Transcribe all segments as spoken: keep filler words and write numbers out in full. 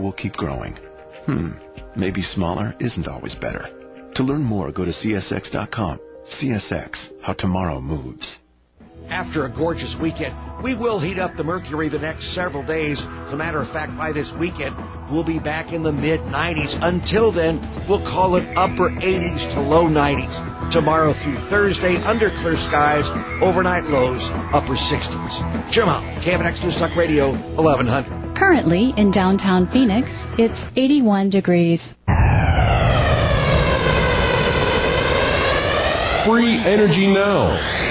will keep growing. Hmm, maybe smaller isn't always better. To learn more, go to C S X dot com. C S X, how tomorrow moves. After a gorgeous weekend, we will heat up the mercury the next several days. As a matter of fact, by this weekend, we'll be back in the mid nineties. Until then, we'll call it upper eighties to low nineties. Tomorrow through Thursday, under clear skies, overnight lows, upper sixties. Jim out, K F N X News Talk Radio, eleven hundred. Currently in downtown Phoenix, it's eighty-one degrees. Free energy now.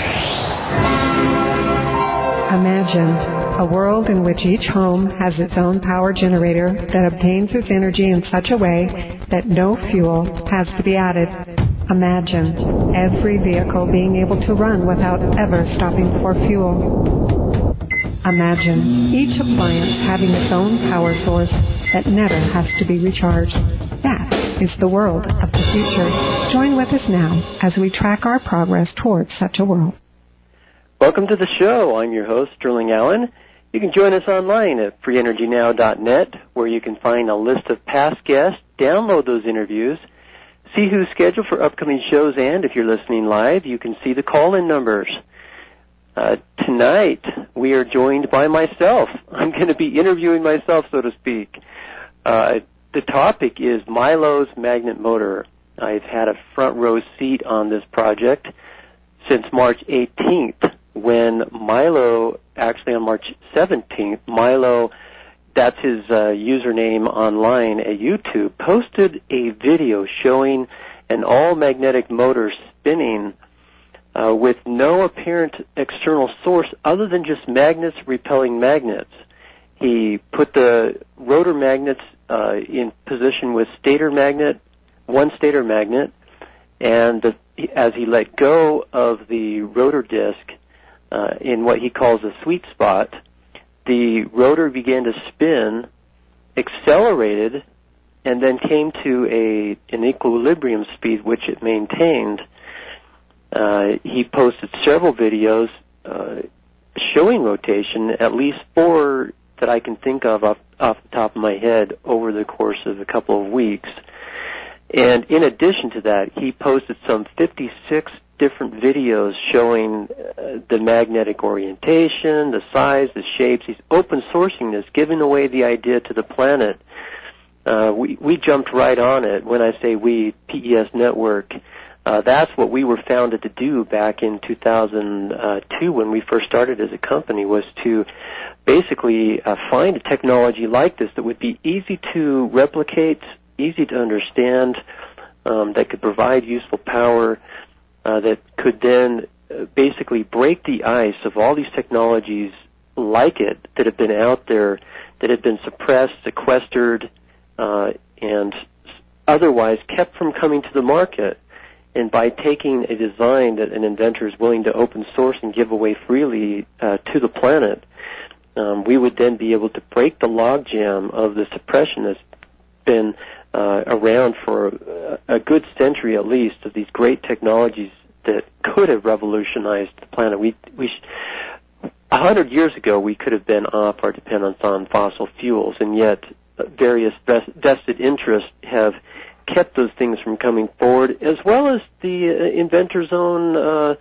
Imagine a world in which each home has its own power generator that obtains its energy in such a way that no fuel has to be added. Imagine every vehicle being able to run without ever stopping for fuel. Imagine each appliance having its own power source that never has to be recharged. That is the world of the future. Join with us now as we track our progress towards such a world. Welcome to the show. I'm your host, Sterling Allen. You can join us online at free energy now dot net, where you can find a list of past guests, download those interviews, see who's scheduled for upcoming shows, and if you're listening live, you can see the call-in numbers. Uh, tonight, we are joined by myself. I'm going to be interviewing myself, so to speak. Uh, the topic is Milo's magnet motor. I've had a front row seat on this project since March eighteenth, when Milo, actually on March seventeenth, Milo, that's his uh, username online at YouTube, posted a video showing an all-magnetic motor spinning uh, with no apparent external source other than just magnets repelling magnets. He put the rotor magnets uh, in position with stator magnet, one stator magnet, and the, as he let go of the rotor disc uh, in what he calls a sweet spot, the rotor began to spin, accelerated, and then came to a an equilibrium speed which it maintained. Uh, he posted several videos uh, showing rotation, at least four that I can think of off, off the top of my head over the course of a couple of weeks. And in addition to that, he posted some fifty-six different videos showing uh, the magnetic orientation, the size, the shapes. He's open sourcing this, giving away the idea to the planet. Uh, we, we jumped right on it. When I say we, P E S Network, uh, that's what we were founded to do back in two thousand two when we first started as a company, was to basically uh, find a technology like this that would be easy to replicate, easy to understand, um, that could provide useful power, uh, that could then uh, basically break the ice of all these technologies like it that have been out there, that have been suppressed, sequestered, uh, and otherwise kept from coming to the market. And by taking a design that an inventor is willing to open source and give away freely uh, to the planet, um, we would then be able to break the logjam of the suppression that's been uh, around for a good century at least, of these great technologies that could have revolutionized the planet. We, we sh- a hundred years ago, we could have been off our dependence on fossil fuels, and yet various vested interests have kept those things from coming forward, as well as the uh, inventor's own uh,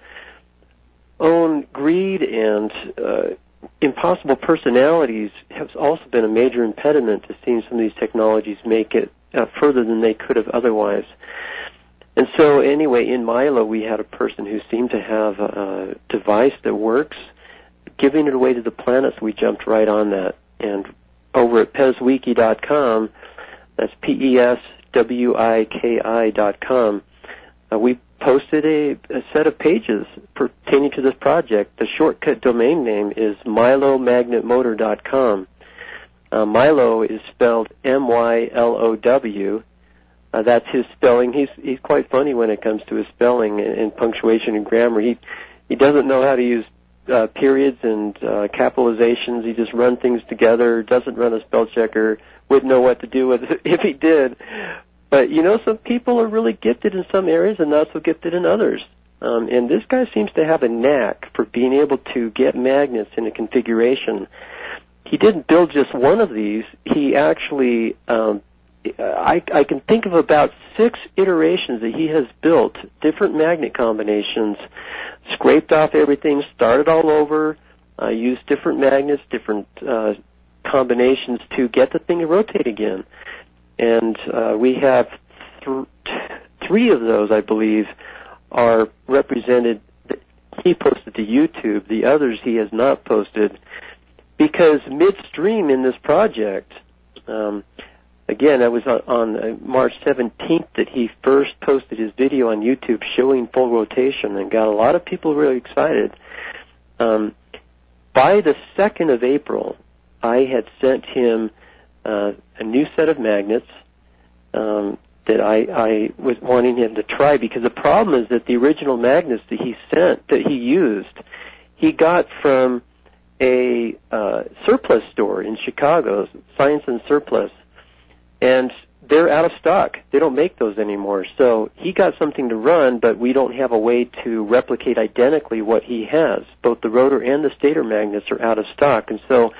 own greed and uh, impossible personalities has also been a major impediment to seeing some of these technologies make it uh, further than they could have otherwise. And so anyway, in Milo, we had a person who seemed to have a device that works, giving it away to the planet, so we jumped right on that. And over at Pez Wiki dot com, that's P E S W I K I dot com, uh, we posted a, a set of pages pertaining to this project. The shortcut domain name is Milo Magnet Motor dot com. Uh, Milo is spelled M Y L O W. Uh, that's his spelling. He's he's quite funny when it comes to his spelling and, and punctuation and grammar. He he doesn't know how to use uh, periods and uh, capitalizations. He just runs things together. Doesn't run a spell checker. Wouldn't know what to do with it if he did. But, you know, some people are really gifted in some areas and not so gifted in others. Um, and this guy seems to have a knack for being able to get magnets in a configuration. he didn't build just one of these. He actually, um, I, I can think of about six iterations that he has built, different magnet combinations, scraped off everything, started all over, uh, used different magnets, different uh, combinations to get the thing to rotate again. And uh, we have th- three of those, I believe, are represented. He posted to YouTube. The others he has not posted because midstream in this project, um, again, that was on, on March seventeenth that he first posted his video on YouTube showing full rotation and got a lot of people really excited. Um, by the second of April, I had sent him uh, a new set of magnets um, that I, I was wanting him to try, because the problem is that the original magnets that he sent, that he used, he got from a uh, surplus store in Chicago, Science and Surplus, and they're out of stock. They don't make those anymore. So he got something to run, but we don't have a way to replicate identically what he has. Both the rotor and the stator magnets are out of stock. And so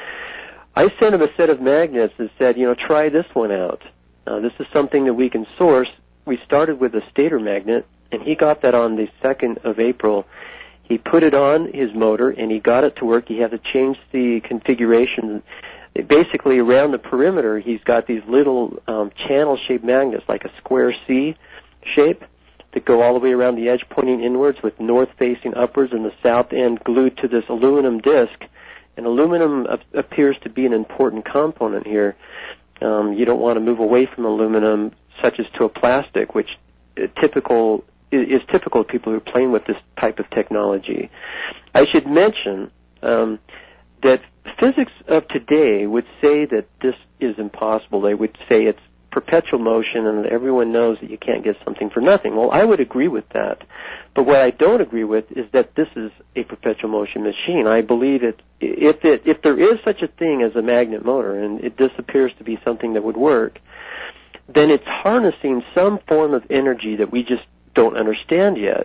I sent him a set of magnets and said, you know, try this one out. Uh, this is something that we can source. We started with a stator magnet, and he got that on the second of April. He put it on his motor, and he got it to work. He had to change the configuration. Basically, around the perimeter, he's got these little um, channel-shaped magnets, like a square C shape, that go all the way around the edge, pointing inwards, with north facing upwards and the south end glued to this aluminum disc. And aluminum ap- appears to be an important component here. Um, you don't want to move away from aluminum, such as to a plastic, which uh, typical is, is typical of people who are playing with this type of technology. I should mention um, that physics of today would say that this is impossible. They would say it's perpetual motion and everyone knows that you can't get something for nothing. Well, I would agree with that. But what I don't agree with is that this is a perpetual motion machine. I believe it, if it, if there is such a thing as a magnet motor, and it, this appears to be something that would work, then it's harnessing some form of energy that we just don't understand yet.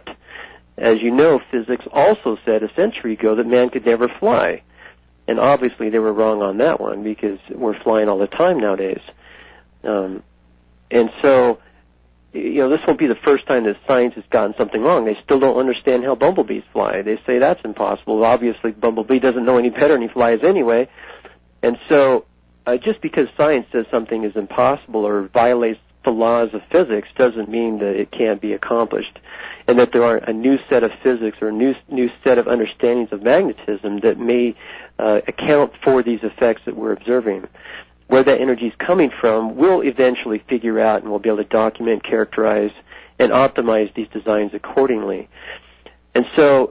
As you know, physics also said a century ago that man could never fly. And obviously they were wrong on that one, because we're flying all the time nowadays. Um, and so, you know, this won't be the first time that science has gotten something wrong. They still don't understand how bumblebees fly. They say that's impossible. Obviously, bumblebee doesn't know any better, and he flies anyway. And so, uh, just because science says something is impossible or violates the laws of physics doesn't mean that it can't be accomplished, and that there aren't a new set of physics or a new new set of understandings of magnetism that may uh, account for these effects that we're observing. Where that energy is coming from, we'll eventually figure out, and we'll be able to document, characterize, and optimize these designs accordingly. And so,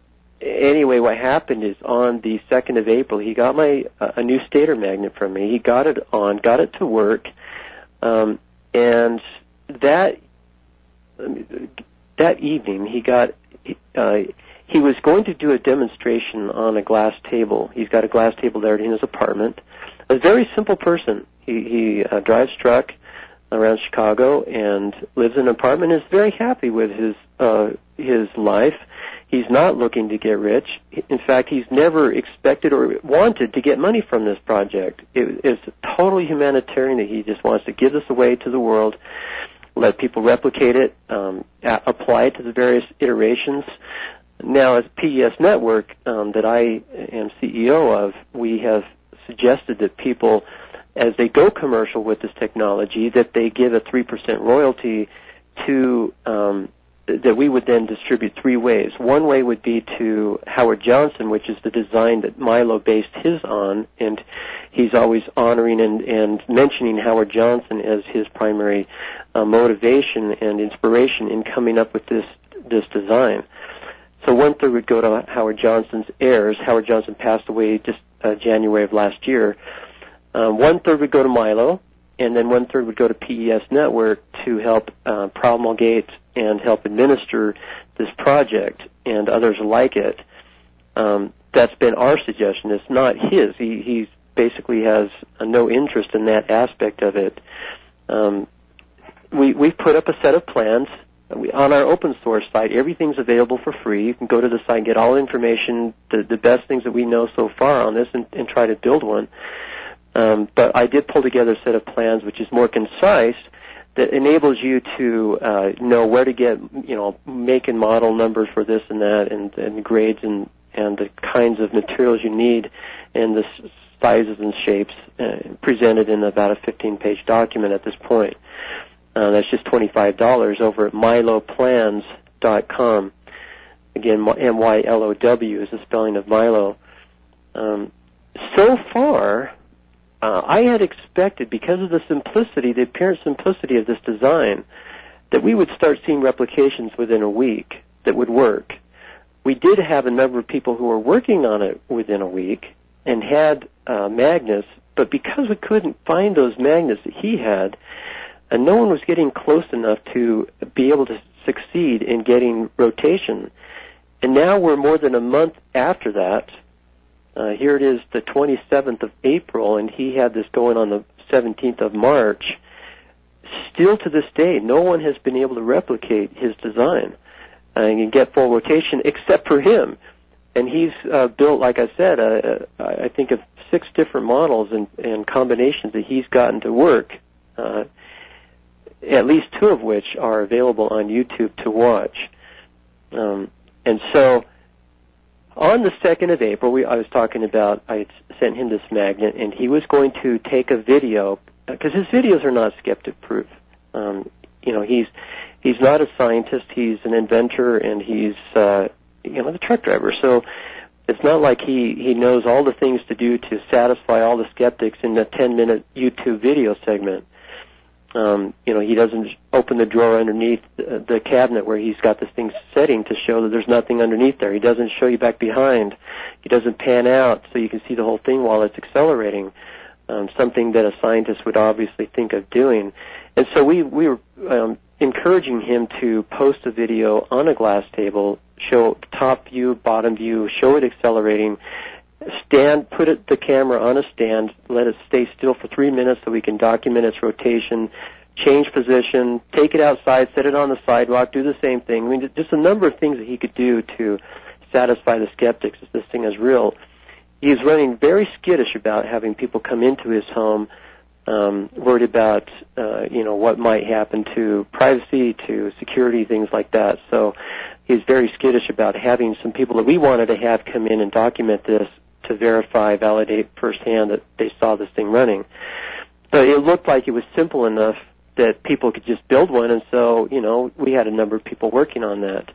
anyway, what happened is on the second of April, he got my uh, a new stator magnet from me. He got it on, got it to work, um, and that that evening he got. Uh, he was going to do a demonstration on a glass table. He's got a glass table there in his apartment. A very simple person. He, he uh, drives truck around Chicago and lives in an apartment and is very happy with his uh, his life. He's not looking to get rich. In fact, he's never expected or wanted to get money from this project. It, it's totally humanitarian that he just wants to give this away to the world, let people replicate it, um, a- apply it to the various iterations. Now, as P E S Network, um, that I am C E O of, we have suggested that people, as they go commercial with this technology, that they give a three percent royalty to, um, that we would then distribute three ways. One way would be to Howard Johnson, which is the design that Milo based his on, and he's always honoring and, and mentioning Howard Johnson as his primary uh, motivation and inspiration in coming up with this this design. So one third would go to Howard Johnson's heirs. Howard Johnson passed away just uh, January of last year. Um, one third would go to Milo, and then one third would go to P E S Network to help uh, promulgate and help administer this project and others like it. Um, that's been our suggestion. It's not his. He he's basically has uh, no interest in that aspect of it. Um, we we've put up a set of plans we, on our open source site, everything's available for free. You can go to the site and get all the information, the, the best things that we know so far on this, and, and try to build one. Um, but I did pull together a set of plans which is more concise, that enables you to uh, know where to get, you know, make and model numbers for this and that, and, and grades and, and the kinds of materials you need, and the sizes and shapes uh, presented in about a fifteen-page document at this point. Uh, that's just twenty-five dollars over at milo plans dot com. Again, M Y L O W is the spelling of Milo. Um, so far, uh, I had expected, because of the simplicity, the apparent simplicity of this design, that we would start seeing replications within a week that would work. We did have a number of people who were working on it within a week and had uh, magnets, but because we couldn't find those magnets that he had, and no one was getting close enough to be able to succeed in getting rotation. And now we're more than a month after that. Uh, here it is the twenty-seventh of April, and he had this going on the seventeenth of March. Still to this day, no one has been able to replicate his design uh, and get full rotation except for him. And he's uh, built, like I said, uh, I think of six different models and, and combinations that he's gotten to work, uh, at least two of which are available on YouTube to watch. Um, and so on the second of April, we, I was talking about, I had sent him this magnet, and he was going to take a video, because his videos are not skeptic-proof. Um, you know, he's he's not a scientist, he's an inventor, and he's, uh, you know, the truck driver. So it's not like he, he knows all the things to do to satisfy all the skeptics in a ten-minute YouTube video segment. Um, you know, he doesn't open the drawer underneath the, the cabinet where he's got this thing setting to show that there's nothing underneath there. He doesn't show you back behind. He doesn't pan out so you can see the whole thing while it's accelerating, um, something that a scientist would obviously think of doing. And so we, we were um, encouraging him to post a video on a glass table, show top view, bottom view, show it accelerating, stand, put it, the camera on a stand, let it stay still for three minutes so we can document its rotation, change position, take it outside, set it on the sidewalk, do the same thing. I mean, just a number of things that he could do to satisfy the skeptics that this thing is real. He's running very skittish about having people come into his home, um, worried about, uh, you know, what might happen to privacy, to security, things like that. So he's very skittish about having some people that we wanted to have come in and document this to verify, validate firsthand that they saw this thing running. But it looked like it was simple enough that people could just build one, and so, you know, we had a number of people working on that.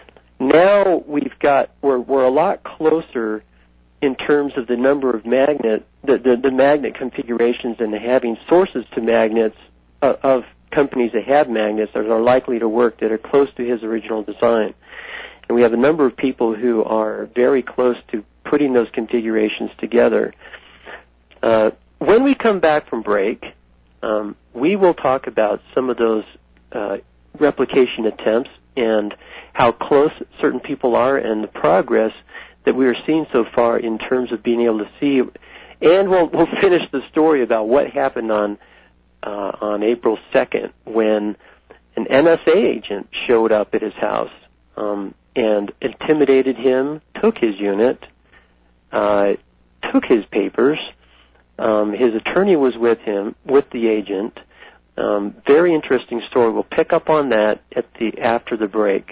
Now we've got, we're, we're a lot closer in terms of the number of magnet, the, the, the magnet configurations and having sources to magnets uh, of companies that have magnets that are likely to work that are close to his original design. And we have a number of people who are very close to putting those configurations together. Uh, when we come back from break, um, we will talk about some of those uh, replication attempts and how close certain people are and the progress that we are seeing so far in terms of being able to see. And we'll, we'll finish the story about what happened on uh, on April second when an N S A agent showed up at his house um, and intimidated him, took his unit, uh, took his papers. Um, his attorney was with him, with the agent. Um, very interesting story. We'll pick up on that at the after the break.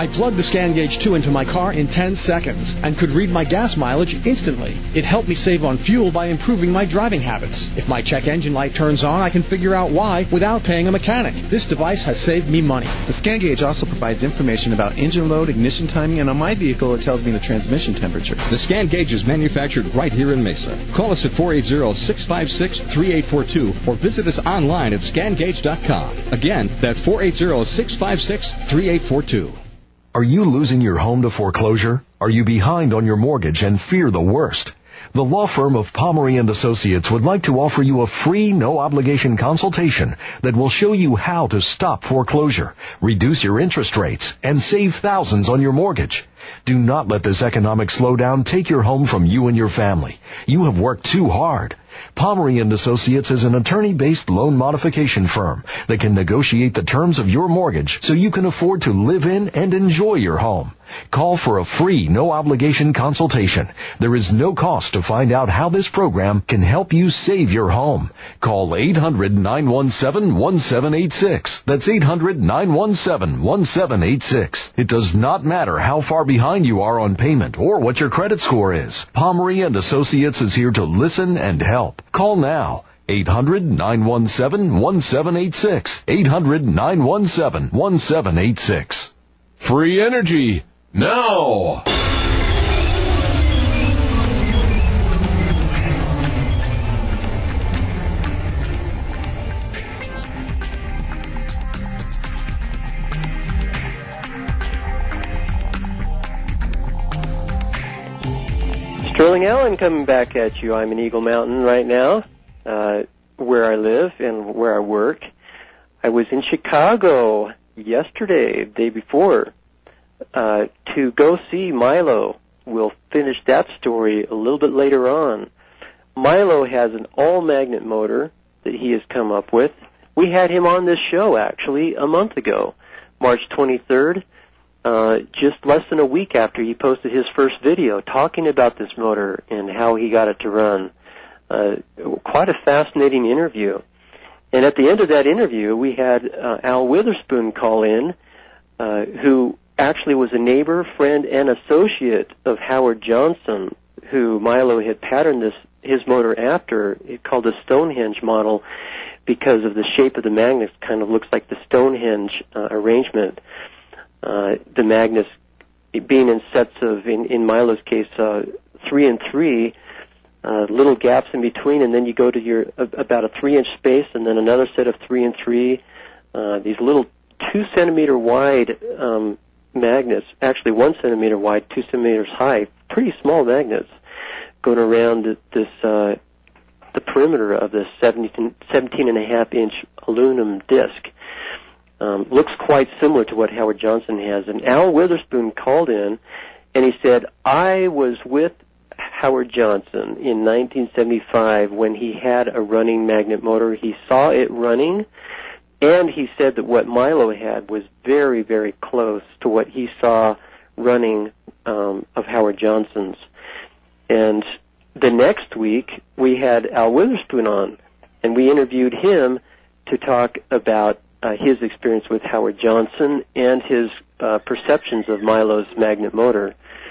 I plugged the ScanGauge two into my car in ten seconds and could read my gas mileage instantly. It helped me save on fuel by improving my driving habits. If my check engine light turns on, I can figure out why without paying a mechanic. This device has saved me money. The ScanGauge also provides information about engine load, ignition timing, and on my vehicle, it tells me the transmission temperature. The ScanGauge is manufactured right here in Mesa. Call us at four eight zero, six five six, three eight four two or visit us online at scan gauge dot com. Again, that's four eight zero, six five six, three eight four two. Are you losing your home to foreclosure? Are you behind on your mortgage and fear the worst? The law firm of Pomeroy and Associates would like to offer you a free, no-obligation consultation that will show you how to stop foreclosure, reduce your interest rates, and save thousands on your mortgage. Do not let this economic slowdown take your home from you and your family. You have worked too hard. Pomeroy and Associates is an attorney-based loan modification firm that can negotiate the terms of your mortgage so you can afford to live in and enjoy your home. Call for a free, no-obligation consultation. There is no cost to find out how this program can help you save your home. Call eight hundred, nine one seven, one seven eight six. That's eight hundred, nine one seven, one seven eight six. It does not matter how far behind you are on payment or what your credit score is. Pomeroy and Associates is here to listen and help. Call now. eight hundred, nine one seven, one seven eight six. eight hundred, nine one seven, one seven eight six. Free energy now! Sterling Allen coming back at you. I'm in Eagle Mountain right now, uh, where I live and where I work. I was in Chicago yesterday, the day before, uh, to go see Milo. We'll finish that story a little bit later on. Milo has an all-magnet motor that he has come up with. We had him on this show, actually, a month ago, March twenty-third. Uh, just less than a week after he posted his first video talking about this motor and how he got it to run. Uh, quite a fascinating interview. And at the end of that interview, we had uh, Al Witherspoon call in, uh, who actually was a neighbor, friend, and associate of Howard Johnson, who Milo had patterned this his motor after. It called a Stonehenge model because of the shape of the magnets. Kind of looks like the Stonehenge uh, arrangement. Uh, the magnets being in sets of, in, in Milo's case, uh, three and three, uh, little gaps in between, and then you go to your uh, about a three-inch space, and then another set of three and three. Uh, these little two centimeter wide um, magnets, actually one centimeter wide, two centimeters high, pretty small magnets, going around this uh, the perimeter of this seventeen, seventeen and a half inch aluminum disc. Um, looks quite similar to what Howard Johnson has. And Al Witherspoon called in, and he said, I was with Howard Johnson in nineteen seventy-five when he had a running magnet motor. He saw it running, and he said that what Milo had was very, very close to what he saw running um, of Howard Johnson's. And the next week, we had Al Witherspoon on, and we interviewed him to talk about Uh, his experience with Howard Johnson and his uh, perceptions of Milo's magnet motor.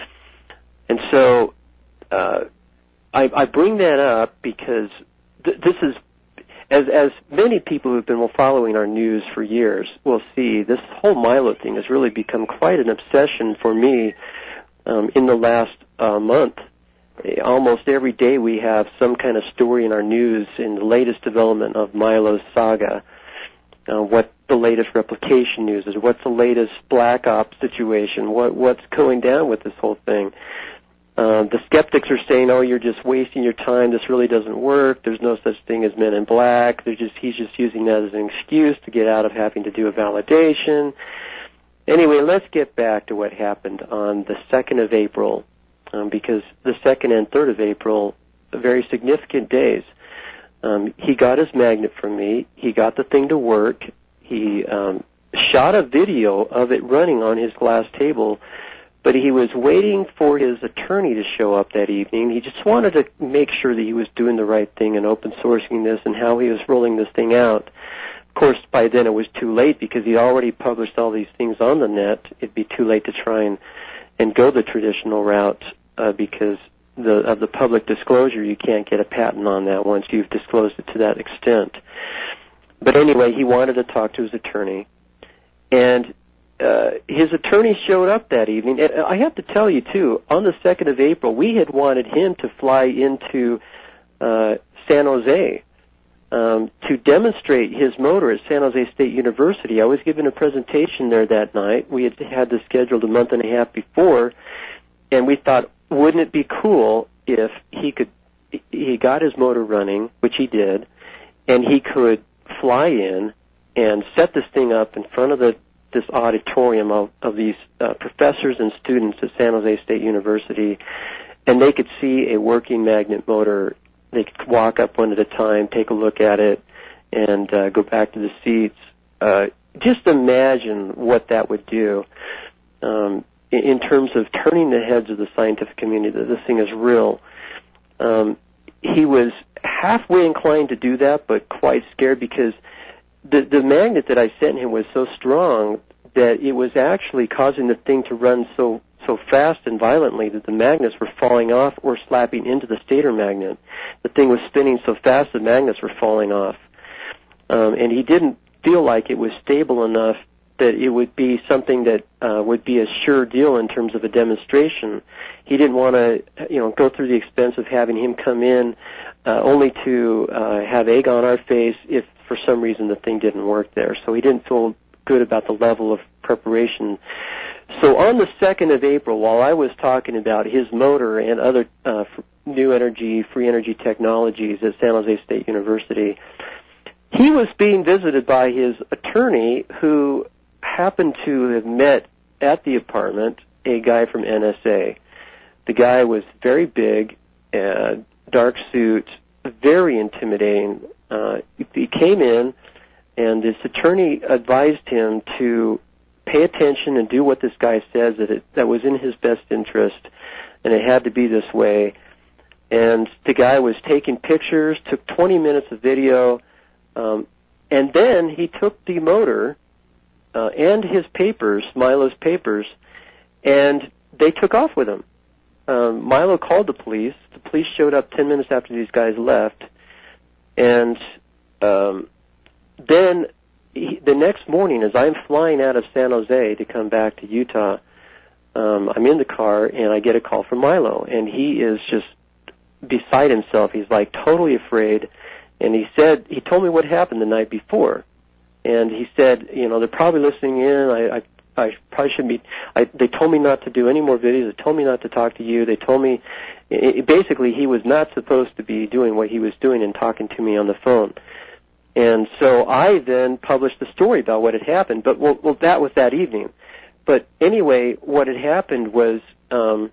And so uh, I, I bring that up because th- this is, as, as many people who've been following our news for years will see, this whole Milo thing has really become quite an obsession for me um, in the last uh, month. Almost every day we have some kind of story in our news in the latest development of Milo's saga. Uh, what the latest replication news is, what's the latest black ops situation, what what's going down with this whole thing. Uh, the skeptics are saying, oh, you're just wasting your time, this really doesn't work, there's no such thing as men in black, They're just he's just using that as an excuse to get out of having to do a validation. Anyway, let's get back to what happened on the second of April, um, because the second and third of April are very significant days. Um, he got his magnet from me. He got the thing to work. He um, shot a video of it running on his glass table, but he was waiting for his attorney to show up that evening. He just wanted to make sure that he was doing the right thing and open sourcing this and how he was rolling this thing out. of course, by then it was too late because he already published all these things on the net. It'd be too late to try and, and go the traditional route uh, because the, of the public disclosure. You can't get a patent on that once you've disclosed it to that extent. But anyway, he wanted to talk to his attorney, and uh, his attorney showed up that evening. And I have to tell you, too, on the second of April, we had wanted him to fly into uh, San Jose um, to demonstrate his motor at San Jose State University. I was giving a presentation there that night. We had had this scheduled a month and a half before, and we thought, wouldn't it be cool if he could, he got his motor running, which he did, and he could fly in and set this thing up in front of the, this auditorium of, of these uh, professors and students at San Jose State University, and they could see a working magnet motor. They could walk up one at a time, take a look at it, and uh, go back to the seats. Uh, just imagine what that would do um, in, in terms of turning the heads of the scientific community that this thing is real. Um, he was halfway inclined to do that, but quite scared because the the magnet that I sent him was so strong that it was actually causing the thing to run so so fast and violently that the magnets were falling off or slapping into the stator magnet. The thing was spinning so fast the magnets were falling off. Um, and he didn't feel like it was stable enough that it would be something that uh, would be a sure deal in terms of a demonstration. He didn't want to, you know, go through the expense of having him come in uh, only to uh, have egg on our face if for some reason the thing didn't work there. So he didn't feel good about the level of preparation. So on the second of April, while I was talking about his motor and other uh, new energy, free energy technologies at San Jose State University, he was being visited by his attorney who happened to have met at the apartment a guy from N S A. The guy was very big, uh, dark suit, very intimidating. Uh, he came in, and this attorney advised him to pay attention and do what this guy says, that it, that was in his best interest, and it had to be this way. And the guy was taking pictures, took twenty minutes of video, um, and then he took the motor uh, and his papers, Milo's papers, and they took off with him. Um, Milo called the police. The police showed up ten minutes after these guys left, and um, then he, the next morning, as I'm flying out of San Jose to come back to Utah, um, I'm in the car, and I get a call from Milo, and he is just beside himself. He's like totally afraid, and he said, he told me what happened the night before, and he said, you know, they're probably listening in. I, I I probably shouldn't be. I, they told me not to do any more videos. They told me not to talk to you. They told me, it, basically, he was not supposed to be doing what he was doing and talking to me on the phone. And so I then published a story about what had happened. But well, well that was that evening. But anyway, what had happened was, um,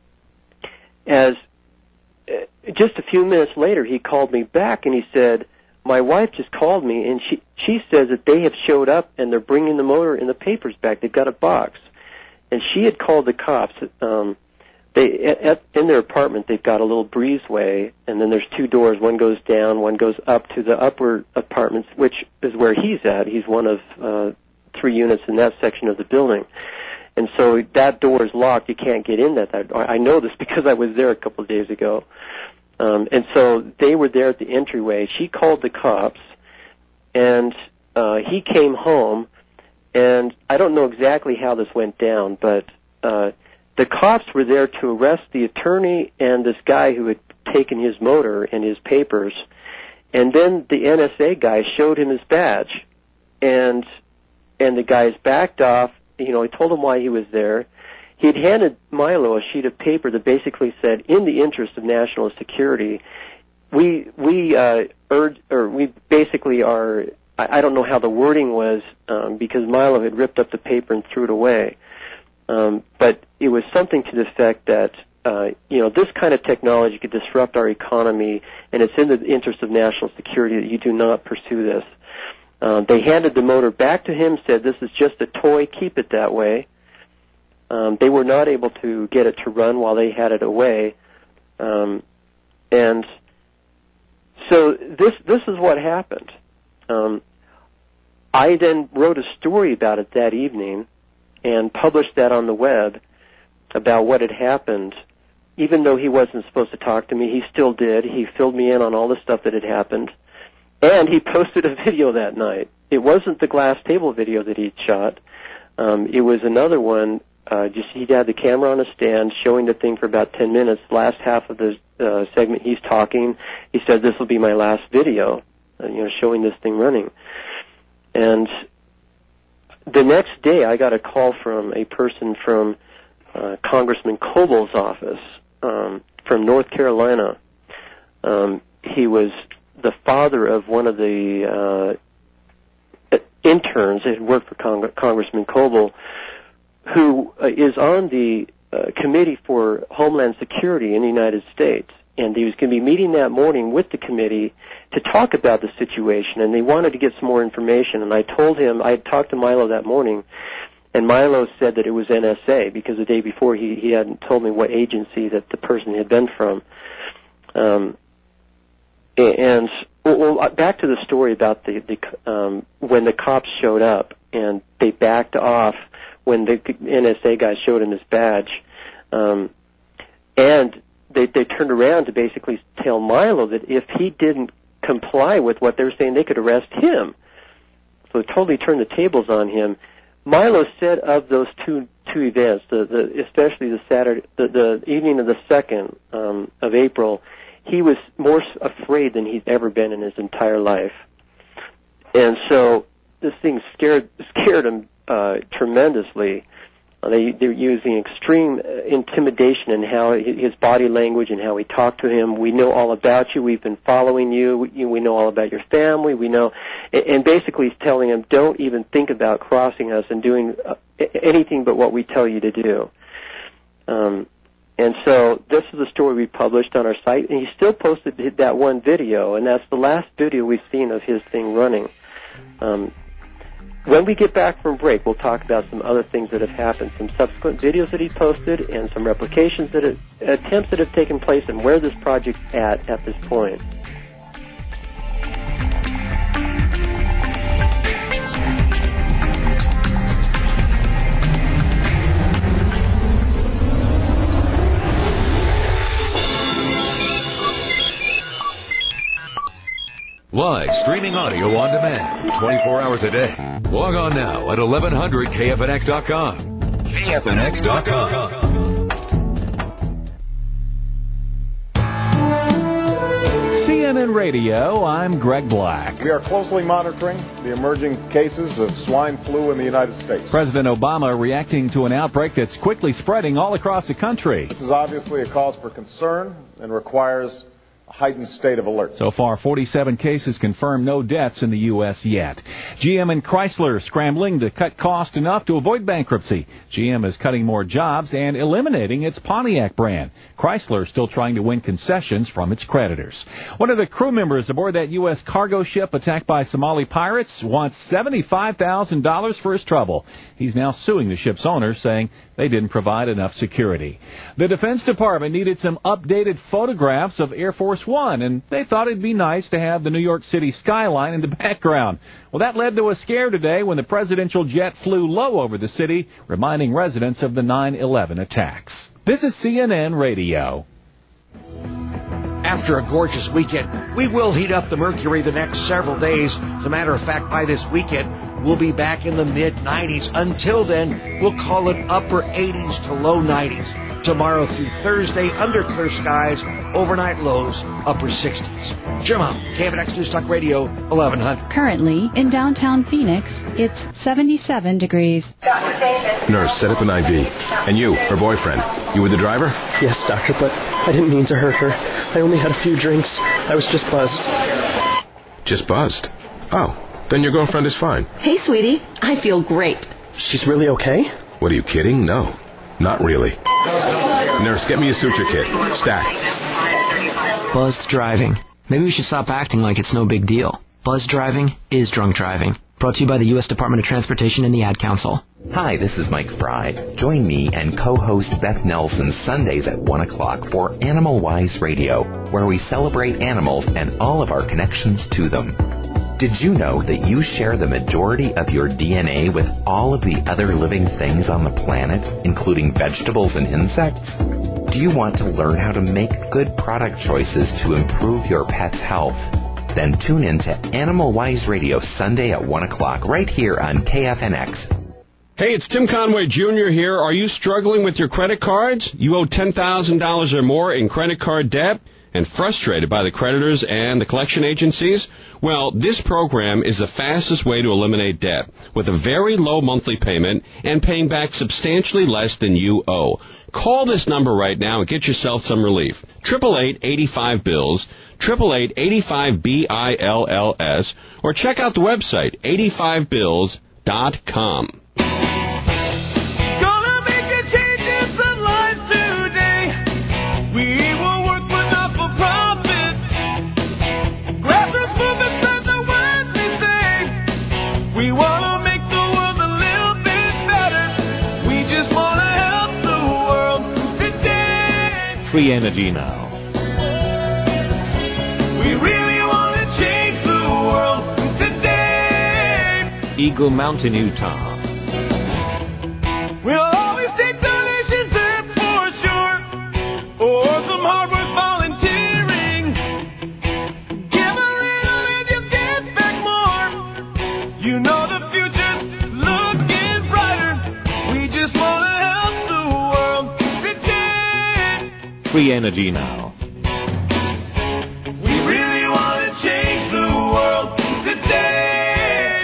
as uh, just a few minutes later, he called me back and he said, my wife just called me, and she she says that they have showed up, and they're bringing the motor and the papers back. They've got a box. And she had called the cops. Um, they at, at, in their apartment, they've got a little breezeway, and then there's two doors. One goes down, one goes up to the upper apartments, which is where he's at. He's one of uh, three units in that section of the building. And so that door is locked. You can't get in that. that I know this because I was there a couple of days ago. Um, and so they were there at the entryway. She called the cops, and uh, he came home, and I don't know exactly how this went down, but uh, the cops were there to arrest the attorney and this guy who had taken his motor and his papers, and then the N S A guy showed him his badge, and and the guys backed off. You know, he told him why he was there. He'd handed Milo a sheet of paper that basically said, in the interest of national security, we we uh, urge, or we basically are, I, I don't know how the wording was, um, because Milo had ripped up the paper and threw it away. Um, but it was something to the effect that, uh, you know, this kind of technology could disrupt our economy, and it's in the interest of national security that you do not pursue this. Um, they handed the motor back to him, said, this is just a toy, keep it that way. Um, they were not able to get it to run while they had it away, um, and so this this is what happened. Um, I then wrote a story about it that evening and published that on the web about what had happened. Even though he wasn't supposed to talk to me, he still did. He filled me in on all the stuff that had happened. And he posted a video that night. It wasn't the glass table video that he'd shot. Um, it was another one. Uh, just he had the camera on a stand showing the thing for about ten minutes. Last half of the uh, segment, he's talking. He said, "This will be my last video," uh, you know, showing this thing running. And the next day, I got a call from a person from uh, Congressman Cobol's office um, from North Carolina. Um, he was the father of one of the uh, interns that had worked for Cong- Congressman Cobol, who uh, is on the uh, Committee for Homeland Security in the United States. And he was going to be meeting that morning with the committee to talk about the situation, and they wanted to get some more information. And I told him, I had talked to Milo that morning, and Milo said that it was N S A, because the day before he, he hadn't told me what agency that the person had been from. Um, and well, back to the story about the, the um, when the cops showed up, and they backed off when the N S A guy showed him his badge. Um, and They, they turned around to basically tell Milo that if he didn't comply with what they were saying, they could arrest him. So it totally turned the tables on him. Milo said of those two two events, the, the, especially the Saturday, the, the evening of the second um, of April, he was more afraid than he's ever been in his entire life. And so this thing scared scared him uh, tremendously. They, they're using extreme intimidation in how his body language and how he talked to him. We know all about you. We've been following you. We, we know all about your family. We know, and basically he's telling him, don't even think about crossing us and doing anything but what we tell you to do. Um, and so this is a story we published on our site, and he still posted that one video, and that's the last video we've seen of his thing running. Um, When we get back from break, we'll talk about some other things that have happened, some subsequent videos that he posted, and some replications that have, attempts that have taken place, and where this project's at at this point. Live streaming audio on demand, twenty-four hours a day. Log on now at eleven hundred K F N X dot com. K F N X dot com. C N N Radio, I'm Greg Black. We are closely monitoring the emerging cases of swine flu in the United States. President Obama reacting to an outbreak that's quickly spreading all across the country. This is obviously a cause for concern and requires a heightened state of alert. So far, forty-seven cases confirmed, no deaths in the U S yet. G M and Chrysler scrambling to cut costs enough to avoid bankruptcy. G M is cutting more jobs and eliminating its Pontiac brand. Chrysler is still trying to win concessions from its creditors. One of the crew members aboard that U S cargo ship attacked by Somali pirates wants seventy-five thousand dollars for his trouble. He's now suing the ship's owner, saying they didn't provide enough security. The Defense Department needed some updated photographs of Air Force One, and they thought it'd be nice to have the New York City skyline in the background. Well, that led to a scare today when the presidential jet flew low over the city, reminding residents of the nine eleven attacks. This is C N N Radio. After a gorgeous weekend, we will heat up the mercury the next several days. As a matter of fact, by this weekend, we'll be back in the mid nineties. Until then, we'll call it upper eighties to low nineties. Tomorrow through Thursday, under clear skies, overnight lows, upper sixties. Jim Hunt, K F N X News Talk Radio, eleven hundred. Currently, in downtown Phoenix, it's seventy-seven degrees. Nurse, set up an I V. And you, her boyfriend, you were the driver? Yes, doctor, but I didn't mean to hurt her. I only had a few drinks. I was just buzzed. Just buzzed? Oh, then your girlfriend is fine. Hey, sweetie, I feel great. She's really okay? What, are you kidding? No, not really. Nurse, get me a suture kit. Stat. Buzzed driving. Maybe we should stop acting like it's no big deal. Buzzed driving is drunk driving. Brought to you by the U S Department of Transportation and the Ad Council. Hi, this is Mike Fry. Join me and co-host Beth Nelson Sundays at one o'clock for Animal Wise Radio, where we celebrate animals and all of our connections to them. Did you know that you share the majority of your D N A with all of the other living things on the planet, including vegetables and insects? Do you want to learn how to make good product choices to improve your pet's health? Then tune in to Animal Wise Radio Sunday at one o'clock right here on K F N X. Hey, it's Tim Conway Junior here. Are you struggling with your credit cards? You owe ten thousand dollars or more in credit card debt and frustrated by the creditors and the collection agencies? Well, this program is the fastest way to eliminate debt with a very low monthly payment and paying back substantially less than you owe. Call this number right now and get yourself some relief. eight eight eight, eight five, B I L L S, eight eight eight, eight five, B I L L S, or check out the website, eight five bills dot com. Free Energy Now. We really want to change the world today. Eagle Mountain, Utah. We'll always take donations there for sure, or some hard work volunteering. Give a little and you'll get back more. You know the future's looking brighter. We just want to help the world today. Free Energy Now. We really want to change the world today.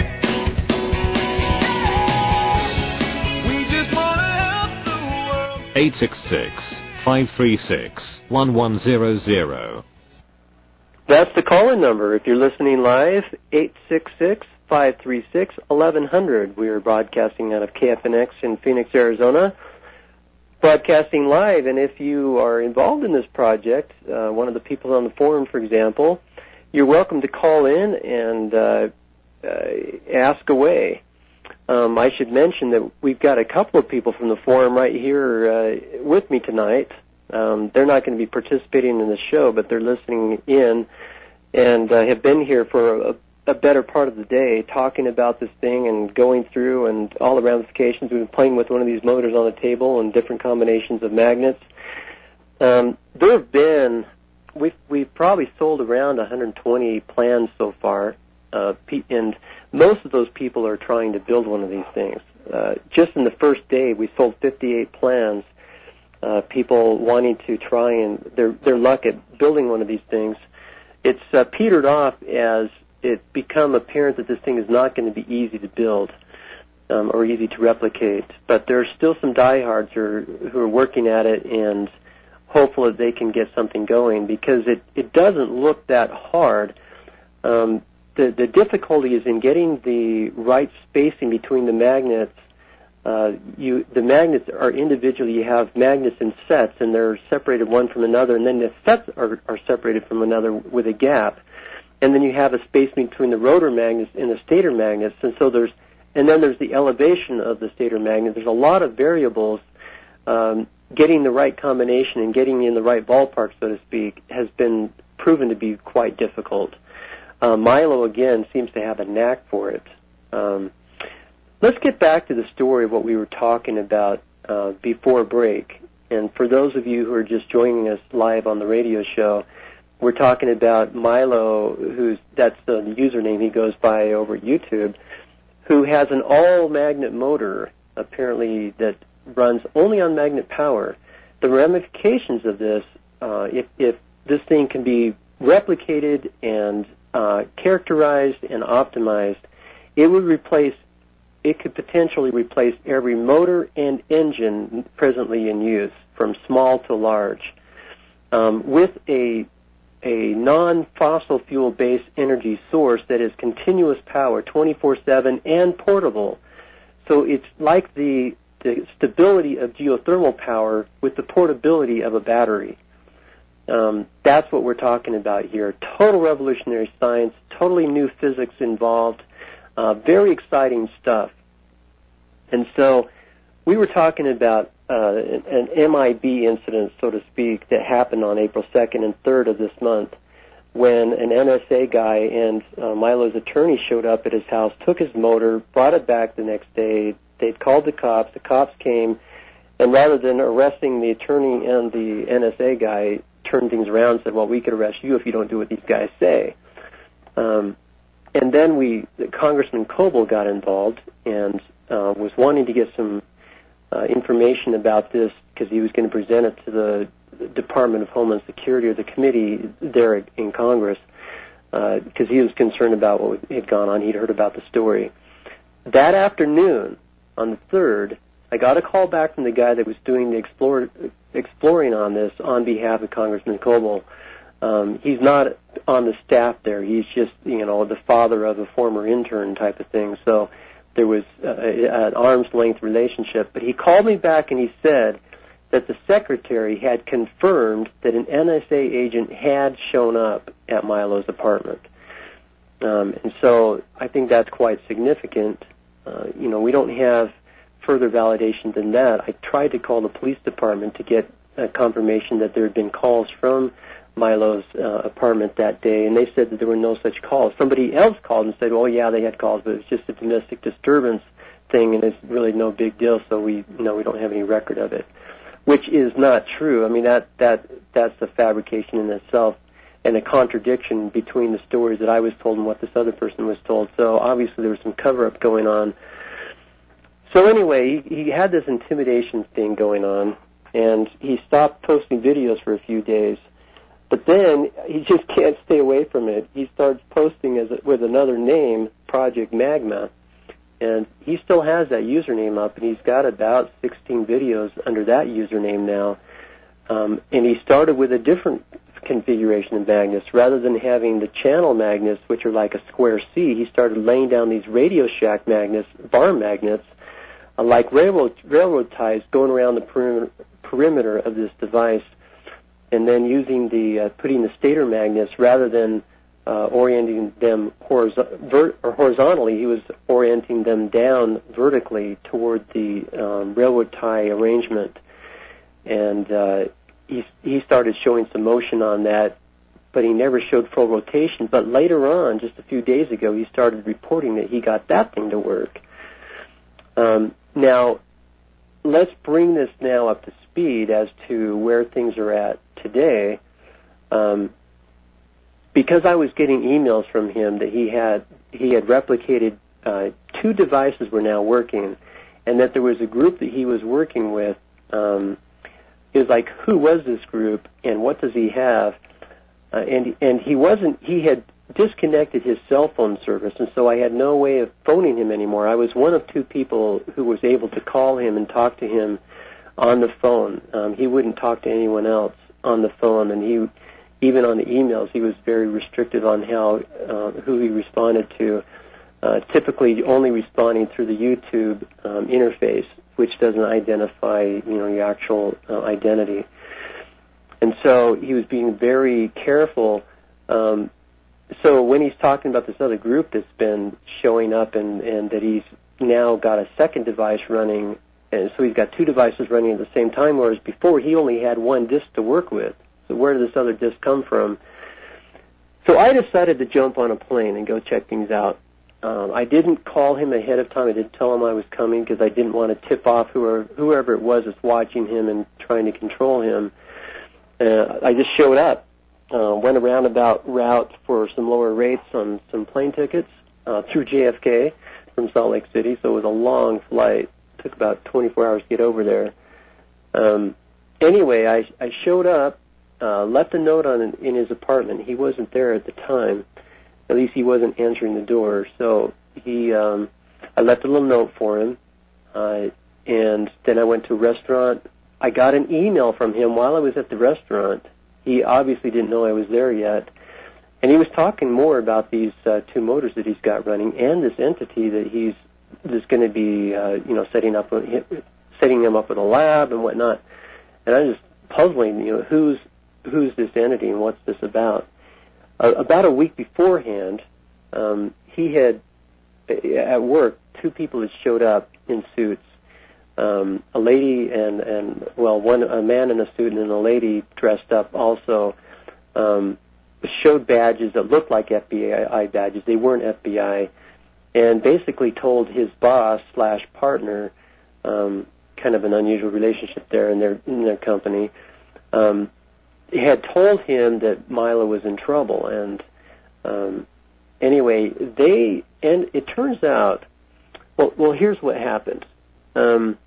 We just want to help the world. eight six six, five three six, one one zero zero. That's the call-in number. If you're listening live, eight six six, five three six, eleven hundred. We are broadcasting out of K F N X in Phoenix, Arizona. Broadcasting live, and if you are involved in this project, uh, one of the people on the forum, for example, you're welcome to call in and uh, uh, ask away. Um, I should mention that we've got a couple of people from the forum right here uh, with me tonight. Um, they're not going to be participating in the show, but they're listening in and uh, have been here for a, a better part of the day talking about this thing and going through and all the ramifications. We've been playing with one of these motors on the table and different combinations of magnets. Um, there have been, we've, we've probably sold around one hundred twenty plans so far, uh, and most of those people are trying to build one of these things. Uh, just in the first day, we sold fifty-eight plans, uh, people wanting to try and their, their luck at building one of these things. It's uh, petered off as it's become apparent that this thing is not going to be easy to build um, or easy to replicate. But there are still some diehards who are, who are working at it and hopeful that they can get something going because it, it doesn't look that hard. Um, the, the difficulty is in getting the right spacing between the magnets. Uh, you, the magnets are individually, you have magnets in sets, and they're separated one from another, and then the sets are, are separated from another with a gap. And then you have a space between the rotor magnets and the stator magnets, and so there's, and then there's the elevation of the stator magnet. There's a lot of variables. Um, getting the right combination and getting in the right ballpark, so to speak, has been proven to be quite difficult. Uh, Milo, again, seems to have a knack for it. Um, let's get back to the story of what we were talking about uh, before break. And for those of you who are just joining us live on the radio show, we're talking about Milo, who's that's the username he goes by over at YouTube, who has an all-magnet motor, apparently, that runs only on magnet power. The ramifications of this, uh, if, if this thing can be replicated and uh, characterized and optimized, it would replace, it could potentially replace every motor and engine presently in use, from small to large, um, with a a non-fossil fuel-based energy source that is continuous power, twenty-four seven, and portable. So it's like the, the stability of geothermal power with the portability of a battery. Um, that's what we're talking about here. Total revolutionary science, totally new physics involved, uh, very exciting stuff. And so we were talking about uh, an M I B incident, so to speak, that happened on April second and third of this month. when an N S A guy and uh, Milo's attorney showed up at his house, took his motor, brought it back the next day. They'd called the cops. The cops came, and rather than arresting the attorney and the N S A guy, turned things around and said, well, we could arrest you if you don't do what these guys say. Um, and then we, Congressman Coble got involved and uh, was wanting to get some uh, information about this because he was going to present it to the Department of Homeland Security or the committee there in Congress because uh, he was concerned about what had gone on. He'd heard about the story. That afternoon, on the third, I got a call back from the guy that was doing the explore, exploring on this on behalf of Congressman Coble. Um, he's not on the staff there. He's just, you know, the father of a former intern type of thing. So there was uh, an arm's length relationship. But he called me back and he said that the secretary had confirmed that an N S A agent had shown up at Milo's apartment. Um, and so I think that's quite significant. Uh, you know, we don't have further validation than that. I tried to call the police department to get a confirmation that there had been calls from Milo's uh, apartment that day, and they said that there were no such calls. Somebody else called and said, oh, yeah, they had calls, but it was just a domestic disturbance thing, and it's really no big deal, so we, you know, we don't have any record of it. Which is not true. I mean, that, that that's a fabrication in itself and a contradiction between the stories that I was told and what this other person was told. So obviously there was some cover-up going on. So anyway, he, he had this intimidation thing going on, and he stopped posting videos for a few days. But then he just can't stay away from it. He starts posting as a, with another name, Project Magma. And he still has that username up, and he's got about sixteen videos under that username now. Um, and he started with a different configuration of magnets. Rather than having the channel magnets, which are like a square C, he started laying down these Radio Shack magnets, bar magnets, uh, like railroad, railroad ties going around the perimeter, perimeter of this device, and then using the, uh, putting the stator magnets, rather than Uh, orienting them horiz- vert- or horizontally, he was orienting them down vertically toward the um, railroad tie arrangement. And uh, he, he started showing some motion on that, but he never showed full rotation. But later on, just a few days ago, he started reporting that he got that thing to work. Um, now, let's bring this now up to speed as to where things are at today. Um, Because I was getting emails from him that he had he had replicated uh, two devices were now working, and that there was a group that he was working with. Um, it was like, who was this group, and what does he have? Uh, and and he wasn't. He had disconnected his cell phone service, and so I had no way of phoning him anymore. I was one of two people who was able to call him and talk to him on the phone. Um, he wouldn't talk to anyone else on the phone, and he. Even on the emails, he was very restricted on how uh, who he responded to, uh, typically only responding through the YouTube um, interface, which doesn't identify, you know, your actual uh, identity. And so he was being very careful. Um, so when he's talking about this other group that's been showing up and, and that he's now got a second device running, and so he's got two devices running at the same time, whereas before he only had one disk to work with. So where did this other disc come from? So I decided to jump on a plane and go check things out. Um, I didn't call him ahead of time. I didn't tell him I was coming because I didn't want to tip off whoever, whoever it was that's watching him and trying to control him. Uh, I just showed up, uh, went a roundabout route for some lower rates on some plane tickets uh, through J F K from Salt Lake City. So it was a long flight. It took about twenty-four hours to get over there. Um, anyway, I, I showed up. Uh, left a note on in his apartment. He wasn't there at the time. At least he wasn't answering the door. So he, um, I left a little note for him, uh, and then I went to a restaurant. I got an email from him while I was at the restaurant. He obviously didn't know I was there yet, and he was talking more about these uh, two motors that he's got running and this entity that he's that's going to be, uh, you know, setting up, setting him up with a lab and whatnot. And I was just puzzling, you know, who's who's this entity and what's this about? Uh, about a week beforehand, um, he had, at work, two people had showed up in suits. Um, a lady and, and, well, one a man in a suit and then a lady dressed up also, um, showed badges that looked like F B I badges. They weren't F B I, and basically told his boss slash partner, um, kind of an unusual relationship there in their in their company, um, had told him that Milo was in trouble. And um, anyway, they and it turns out, well, well, here's what happened. Um,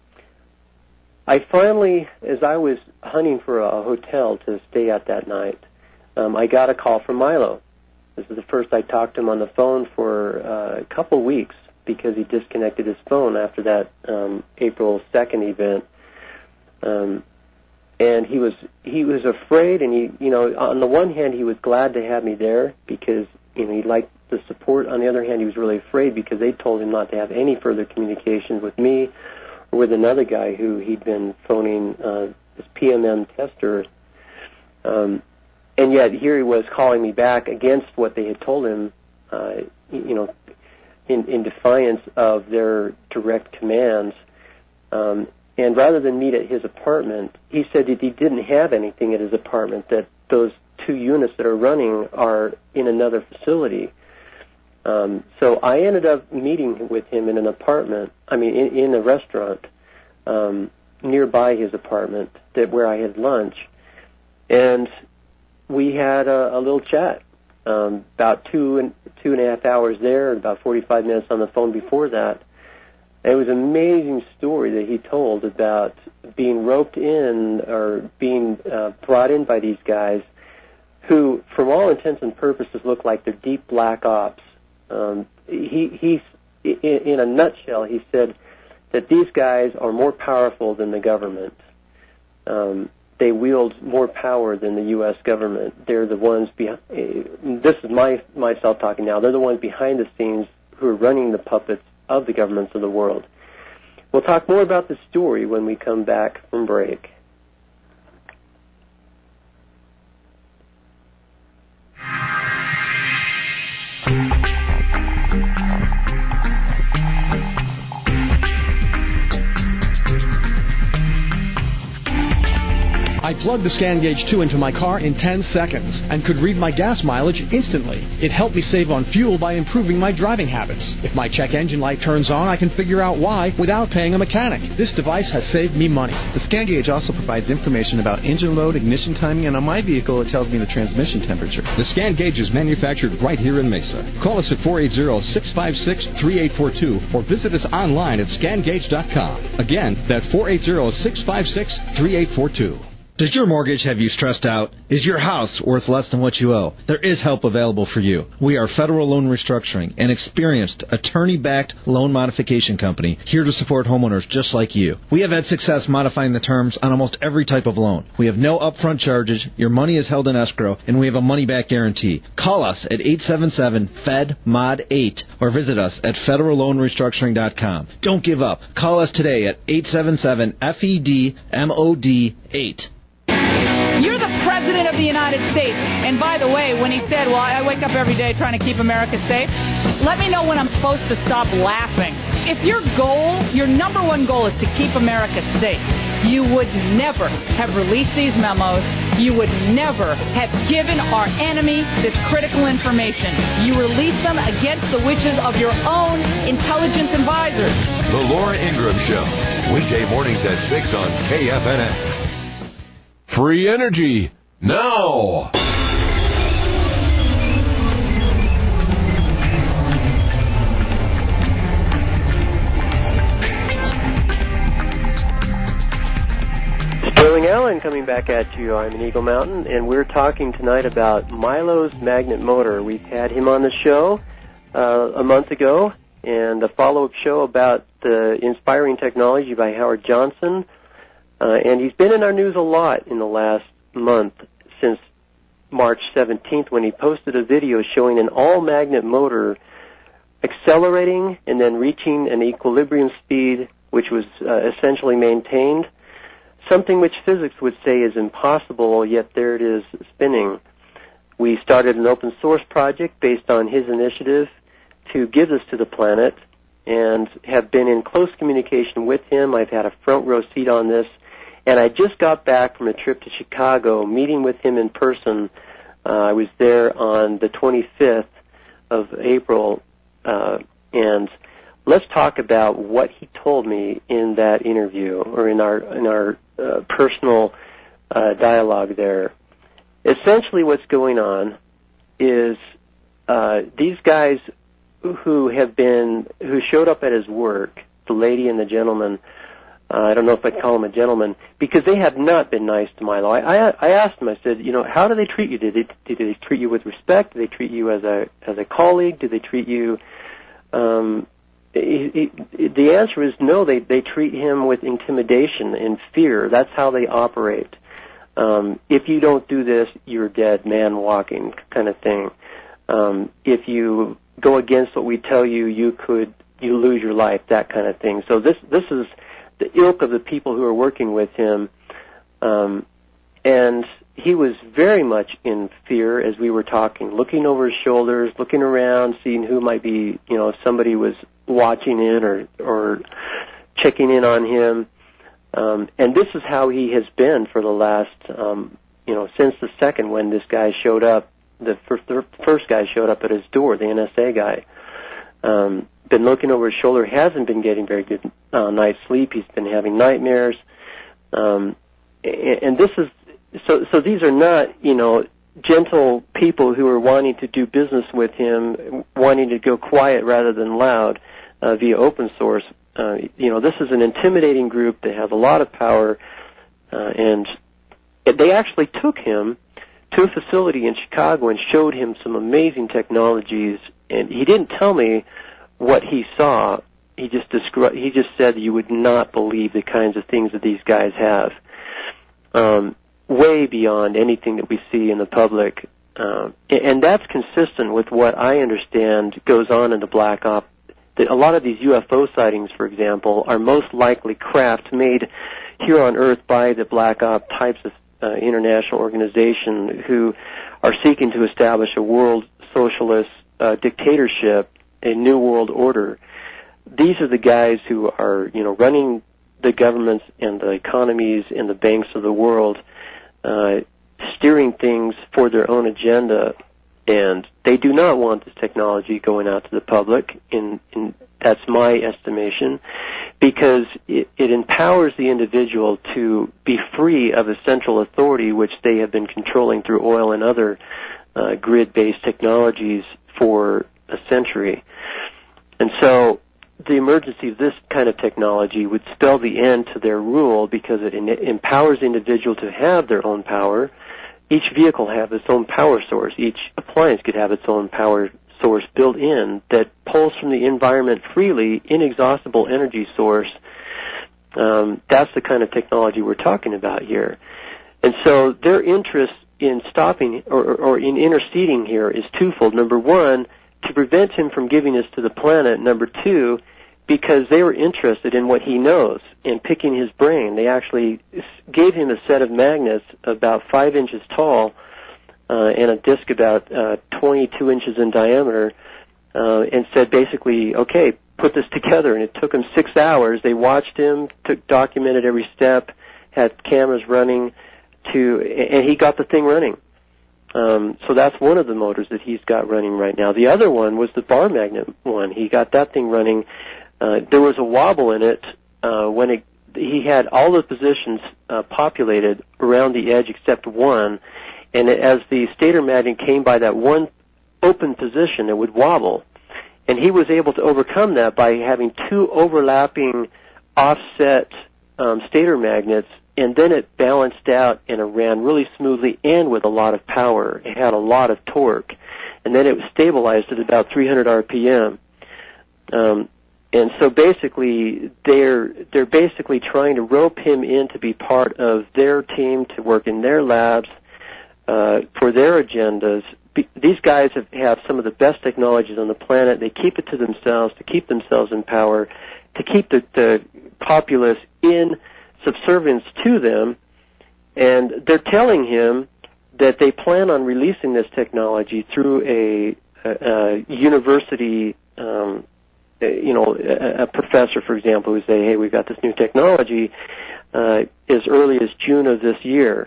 I finally, as I was hunting for a hotel to stay at that night, um, I got a call from Milo. This is the first I talked to him on the phone for uh, a couple weeks because he disconnected his phone after that um, April second event. Um, and he was he was afraid, and he, you know, on the one hand, he was glad to have me there because, you know, he liked the support. On the other hand, he was really afraid because they told him not to have any further communication with me or with another guy who he'd been phoning, uh, this P M M tester. Um, and yet here he was calling me back against what they had told him, uh, you know, in, in defiance of their direct commands. Um, and rather than meet at his apartment, he said that he didn't have anything at his apartment, that those two units that are running are in another facility. Um, so I ended up meeting with him in an apartment, I mean, in, in a restaurant um, nearby his apartment that where I had lunch. And we had a, a little chat, um, about two and two and a half hours there, and about forty-five minutes on the phone before that. It was an amazing story that he told about being roped in or being uh, brought in by these guys who, from all intents and purposes, look like they're deep black ops. Um, he, he's, in, in a nutshell, he said that these guys are more powerful than the government. Um, they wield more power than the U S government. They're the ones behind. This is my myself talking now. They're the ones behind the scenes who are running the puppets of the governments of the world. We'll talk more about the story when we come back from break. I plugged the ScanGauge two into my car in ten seconds and could read my gas mileage instantly. It helped me save on fuel by improving my driving habits. If my check engine light turns on, I can figure out why without paying a mechanic. This device has saved me money. The ScanGauge also provides information about engine load, ignition timing, and on my vehicle, it tells me the transmission temperature. The ScanGauge is manufactured right here in Mesa. Call us at four eight zero, six five six, three eight four two or visit us online at scan gauge dot com. Again, that's four eight zero, six five six, three eight four two. Does your mortgage have you stressed out? Is your house worth less than what you owe? There is help available for you. We are Federal Loan Restructuring, an experienced, attorney-backed loan modification company here to support homeowners just like you. We have had success modifying the terms on almost every type of loan. We have no upfront charges, your money is held in escrow, and we have a money-back guarantee. Call us at eight seven seven, F E D, M O D eight or visit us at federal loan restructuring dot com. Don't give up. Call us today at eight seven seven, F E D, M O D eight. You're the President of the United States. And by the way, when he said, well, I wake up every day trying to keep America safe, let me know when I'm supposed to stop laughing. If your goal, your number one goal is to keep America safe, you would never have released these memos. You would never have given our enemy this critical information. You released them against the wishes of your own intelligence advisors. The Laura Ingraham Show, weekday mornings at six on K F N X. Free energy now. Sterling Allen coming back at you. I'm in Eagle Mountain, and we're talking tonight about Milo's magnet motor. We've had him on the show uh, a month ago, and a follow-up show about the Inspiring Technology by Howard Johnson. Uh, and he's been in our news a lot in the last month, since March seventeenth, when he posted a video showing an all-magnet motor accelerating and then reaching an equilibrium speed which was uh, essentially maintained, something which physics would say is impossible, yet there it is spinning. We started an open source project based on his initiative to give this to the planet and have been in close communication with him. I've had a front row seat on this. And I just got back from a trip to Chicago, meeting with him in person Uh, I was there on the twenty-fifth of April, uh, and let's talk about what he told me in that interview, or in our in our uh, personal uh, dialogue there. Essentially, what's going on is uh, these guys who have been who showed up at his work, the lady and the gentleman. Uh, I don't know if I'd call him a gentleman, because they have not been nice to Milo. I, I, I asked him, I said, you know, how do they treat you? Did they, did they treat you with respect? Did they treat you as a as a colleague? Did they treat you... Um, he, he, the answer is no, they, they treat him with intimidation and fear. That's how they operate. Um, if you don't do this, you're dead man walking kind of thing. Um, if you go against what we tell you, you could you lose your life, that kind of thing. So this this is the ilk of the people who are working with him, um, and he was very much in fear as we were talking, looking over his shoulders, looking around, seeing who might be, you know, if somebody was watching in or or checking in on him. Um, and this is how he has been for the last, um, you know, since the second when this guy showed up, the first, the first guy showed up at his door, the N S A guy. Um, been looking over his shoulder, hasn't been getting very good uh, night's sleep. He's been having nightmares. Um, and, and this is, so, so these are not, you know, gentle people who are wanting to do business with him, wanting to go quiet rather than loud uh, via open source. Uh, you know, this is an intimidating group that has a lot of power, uh, and they actually took him to a facility in Chicago and showed him some amazing technologies, and he didn't tell me what he saw. He just described, he just said you would not believe the kinds of things that these guys have, um, way beyond anything that we see in the public, uh, and that's consistent with what I understand goes on in the Black Ops. A lot of these U F O sightings, for example, are most likely craft made here on Earth by the Black Ops types of uh, international organization who are seeking to establish a world socialist uh, dictatorship, a new world order. These are the guys who are, you know, running the governments and the economies and the banks of the world, uh, steering things for their own agenda. And they do not want this technology going out to the public, in, in that's my estimation, because it, it empowers the individual to be free of a central authority which they have been controlling through oil and other uh, grid-based technologies for a century. And so the emergency of this kind of technology would spell the end to their rule, because it en- empowers the individual to have their own power. Each vehicle have its own power source. Each appliance could have its own power source built in that pulls from the environment freely, inexhaustible energy source. Um, that's the kind of technology we're talking about here. And so their interest in stopping or, or in interceding here is twofold. Number one, to prevent him from giving this to the planet. Number two, because they were interested in what he knows and picking his brain. They actually gave him a set of magnets about five inches tall uh, and a disc about uh, twenty-two inches in diameter, uh, and said basically, okay, put this together. And it took him six hours. They watched him, took documented every step, had cameras running, to, and he got the thing running. Um, so that's one of the motors that he's got running right now. The other one was the bar magnet one. He got that thing running. Uh, there was a wobble in it uh, when it, he had all the positions uh, populated around the edge except one, and as the stator magnet came by that one open position, it would wobble. And he was able to overcome that by having two overlapping offset um, stator magnets, and then it balanced out and it ran really smoothly and with a lot of power. It had a lot of torque, and then it was stabilized at about three hundred R P M. Um, And so basically, they're they're basically trying to rope him in to be part of their team, to work in their labs uh, for their agendas. Be, these guys have, have some of the best technologies on the planet. They keep it to themselves, to keep themselves in power, to keep the, the populace in subservience to them. And they're telling him that they plan on releasing this technology through a, a, a university um you know, a, a professor, for example, who say, hey, we've got this new technology uh, as early as June of this year.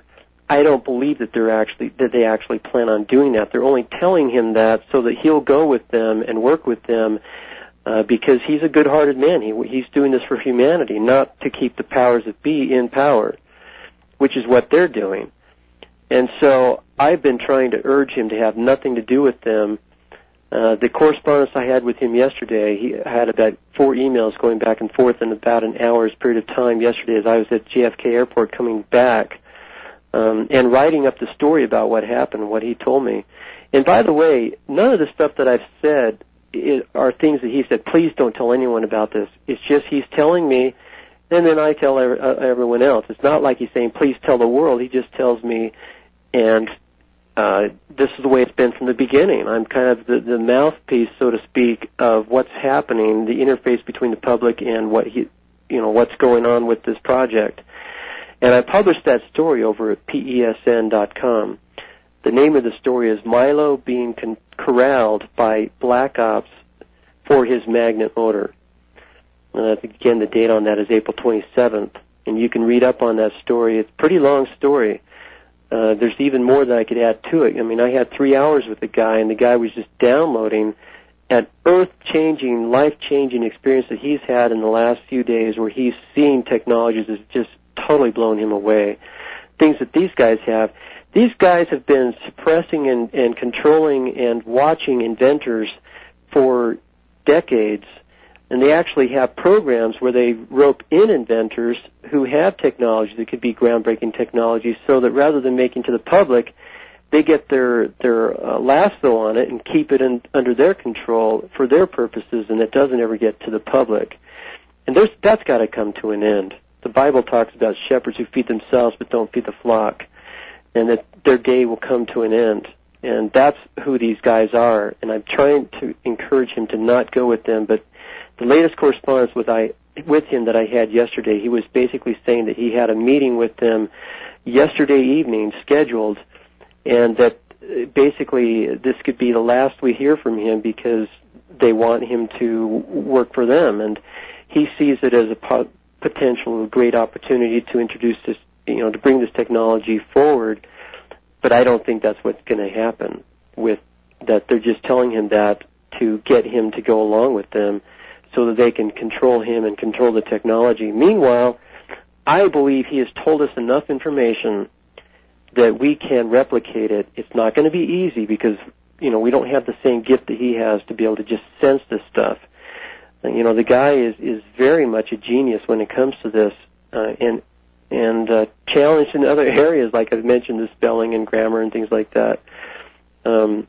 I don't believe that they're actually that they actually plan on doing that. They're only telling him that so that he'll go with them and work with them uh, because he's a good-hearted man. He, he's doing this for humanity, not to keep the powers that be in power, which is what they're doing. And so I've been trying to urge him to have nothing to do with them. Uh, the correspondence I had with him yesterday, he had about four emails going back and forth in about an hour's period of time yesterday as I was at J F K Airport coming back um, and writing up the story about what happened, what he told me. And by the way, none of the stuff that I've said it, are things that he said, please don't tell anyone about this. It's just he's telling me, and then I tell every, uh, everyone else. It's not like he's saying, please tell the world. He just tells me, and Uh, this is the way it's been from the beginning. I'm kind of the, the mouthpiece, so to speak, of what's happening, the interface between the public and what he, you know, what's going on with this project. And I published that story over at P E S N dot com. The name of the story is Milo being con- corralled by Black Ops for his magnet motor. And again, the date on that is April twenty-seventh. And you can read up on that story. It's a pretty long story. Uh, there's even more that I could add to it. I mean, I had three hours with the guy, and the guy was just downloading an earth-changing, life-changing experience that he's had in the last few days where he's seeing technologies that's just totally blown him away. Things that these guys have. These guys have been suppressing and, and controlling and watching inventors for decades, and they actually have programs where they rope in inventors who have technology that could be groundbreaking technology so that rather than making to the public, they get their their uh, lasso on it and keep it in, under their control for their purposes, and it doesn't ever get to the public. And there's, that's got to come to an end. The Bible talks about shepherds who feed themselves but don't feed the flock, and that their day will come to an end. And that's who these guys are, and I'm trying to encourage him to not go with them, but the latest correspondence with I with him that I had yesterday, he was basically saying that he had a meeting with them yesterday evening scheduled, and that basically this could be the last we hear from him because they want him to work for them, and he sees it as a po- potential great opportunity to introduce this, you know, to bring this technology forward. But I don't think that's what's going to happen. With that, they're just telling him that to get him to go along with them, so that they can control him and control the technology. Meanwhile, I believe he has told us enough information that we can replicate it. It's not going to be easy because, you know, we don't have the same gift that he has to be able to just sense this stuff. And, you know, the guy is, is very much a genius when it comes to this, uh, and and uh, challenged in other areas, like I've mentioned, the spelling and grammar and things like that, um,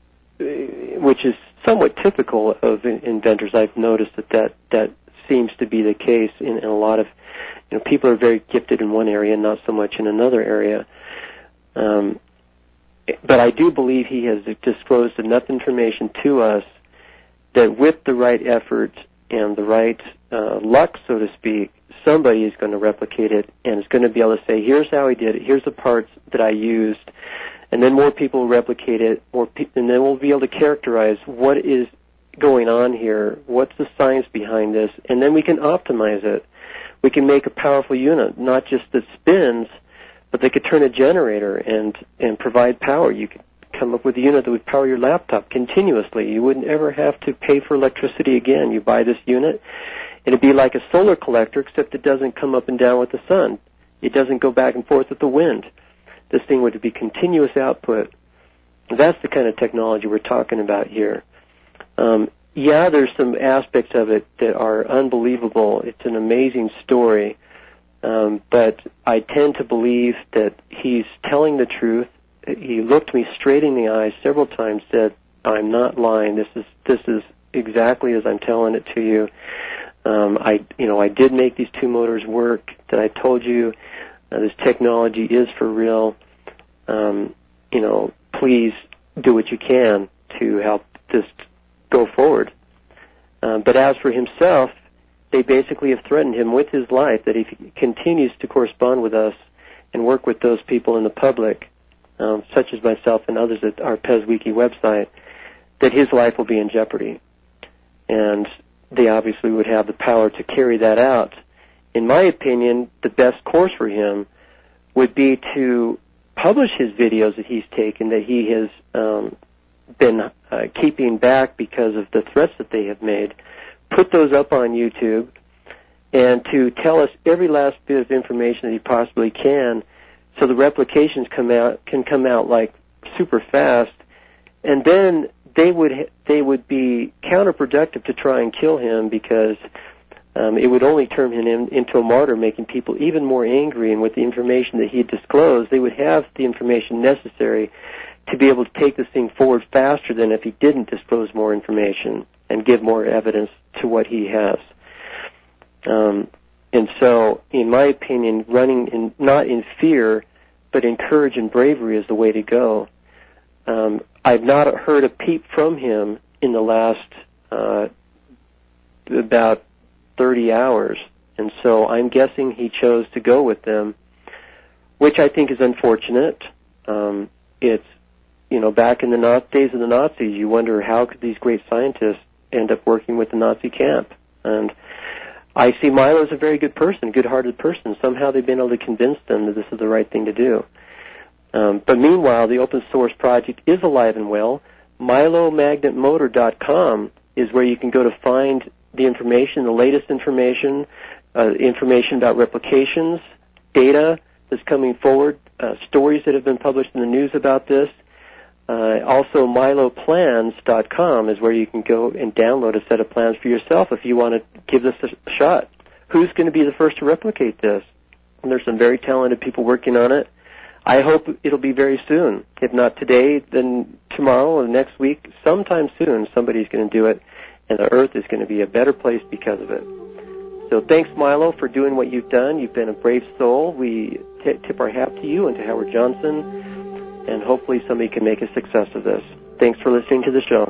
which is somewhat typical of inventors. I've noticed that, that that seems to be the case in, in a lot of, you know, people are very gifted in one area and not so much in another area. Um, but I do believe he has disclosed enough information to us that with the right effort and the right uh, luck, so to speak, somebody is going to replicate it and is going to be able to say, here's how I did it, here's the parts that I used, and then more people will replicate it, more pe- and then we'll be able to characterize what is going on here, what's the science behind this, and then we can optimize it. We can make a powerful unit, not just that spins, but they could turn a generator and, and provide power. You could come up with a unit that would power your laptop continuously. You wouldn't ever have to pay for electricity again. You buy this unit, and it'd be like a solar collector, except it doesn't come up and down with the sun. It doesn't go back and forth with the wind. This thing would be continuous output. That's the kind of technology we're talking about here. Um, yeah, there's some aspects of it that are unbelievable. It's an amazing story. Um, but I tend to believe that he's telling the truth. He looked me straight in the eyes several times, said, I'm not lying. This is this is exactly as I'm telling it to you. Um, I, you know, I did make these two motors work that I told you. Uh, this technology is for real. Um, you know, please do what you can to help this go forward. Um, but as for himself, they basically have threatened him with his life that if he continues to correspond with us and work with those people in the public, um, such as myself and others at our PezWiki website, that his life will be in jeopardy. And they obviously would have the power to carry that out. In my opinion, the best course for him would be to publish his videos that he's taken that he has um, been uh, keeping back because of the threats that they have made, put those up on YouTube, and to tell us every last bit of information that he possibly can, so the replications come out can come out like super fast, and then they would they would be counterproductive to try and kill him, because um, it would only turn him in, into a martyr, making people even more angry. And with the information that he disclosed, they would have the information necessary to be able to take this thing forward faster than if he didn't disclose more information and give more evidence to what he has. Um, and so, in my opinion, running in, not in fear, but in courage and bravery is the way to go. Um, I've not heard a peep from him in the last uh, about thirty hours, and so I'm guessing he chose to go with them, which I think is unfortunate. Um, it's, you know, back in the Nazi days of the Nazis, you wonder how could these great scientists end up working with the Nazi camp. And I see Milo as a very good person, good-hearted person. Somehow they've been able to convince them that this is the right thing to do. Um, but meanwhile, the open source project is alive and well. Milo Magnet Motor dot com is where you can go to find the information, the latest information, uh, information about replications, data that's coming forward, uh, stories that have been published in the news about this. Uh, also, Milo Plans dot com is where you can go and download a set of plans for yourself if you want to give this a shot. Who's going to be the first to replicate this? And there's some very talented people working on it. I hope it'll be very soon. If not today, then tomorrow or next week, sometime soon, somebody's going to do it, and the Earth is going to be a better place because of it. So thanks, Milo, for doing what you've done. You've been a brave soul. We t- tip our hat to you and to Howard Johnson, and hopefully somebody can make a success of this. Thanks for listening to the show.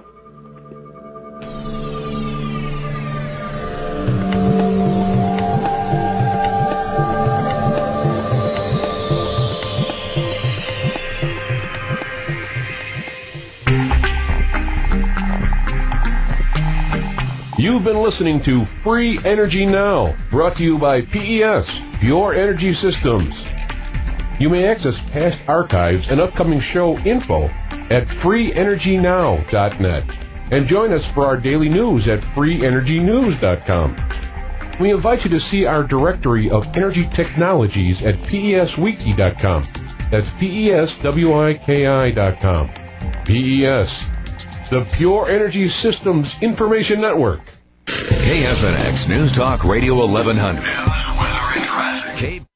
You've been listening to Free Energy Now, brought to you by P E S, Pure Energy Systems. You may access past archives and upcoming show info at free energy now dot net and join us for our daily news at free energy news dot com. We invite you to see our directory of energy technologies at P E S wiki dot com. That's P E S wiki dot com. P E S, the Pure Energy Systems Information Network. K F N X News Talk Radio eleven hundred. News, weather, and traffic.